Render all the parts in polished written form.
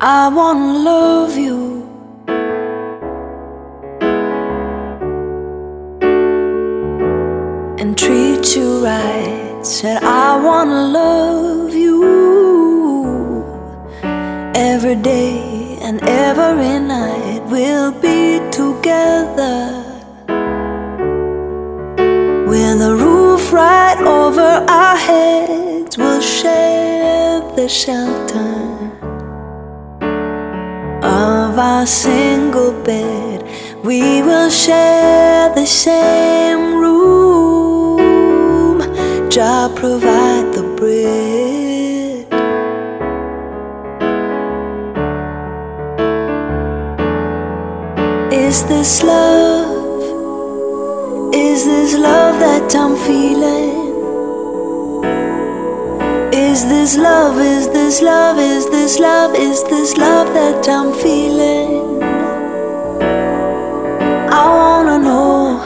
I wanna love you and treat you right. Said I wanna love you every day and every night. We'll be together with a roof right over our heads. We'll share the shelter of our single bed. We will share the same room. Jah provide the bread. Is this love? Is this love that I'm feeling? Is this love, is this love, is this love, is this love that I'm feeling? I wanna know,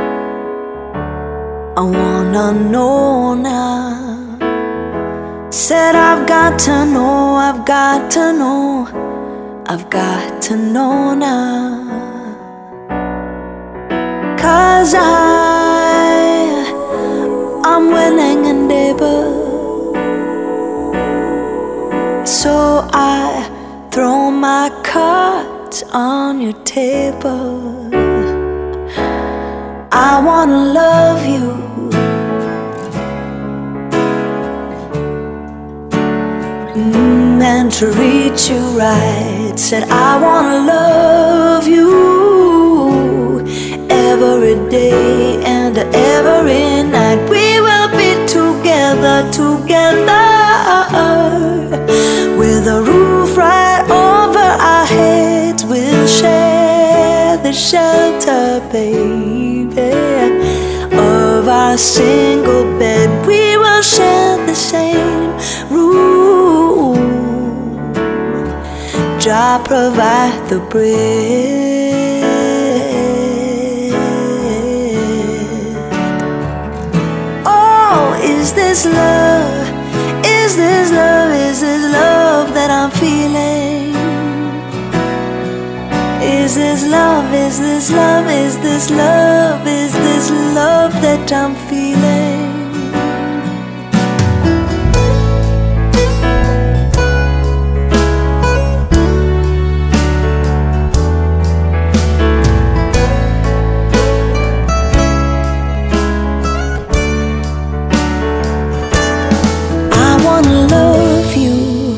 I wanna know now. Said I've got to know, I've got to know, I've got to know now. 'Cause I'm willing and able. So I throw my cards on your table. I wanna love you and treat you right. Said I wanna love you every day and every night. We will be together, together, with a roof right over our heads. We'll share the shelter, baby, of our single bed. We will share the same room. Jah provide the bread. Oh, is this love? Is this love? Is this love that I'm feeling? Is this love? Is this love? Is this love? Is this love that I'm feeling? I wanna love you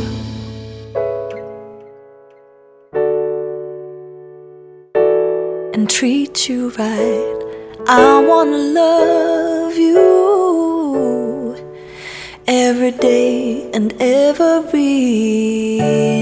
and treat you right. I wanna love you every day and every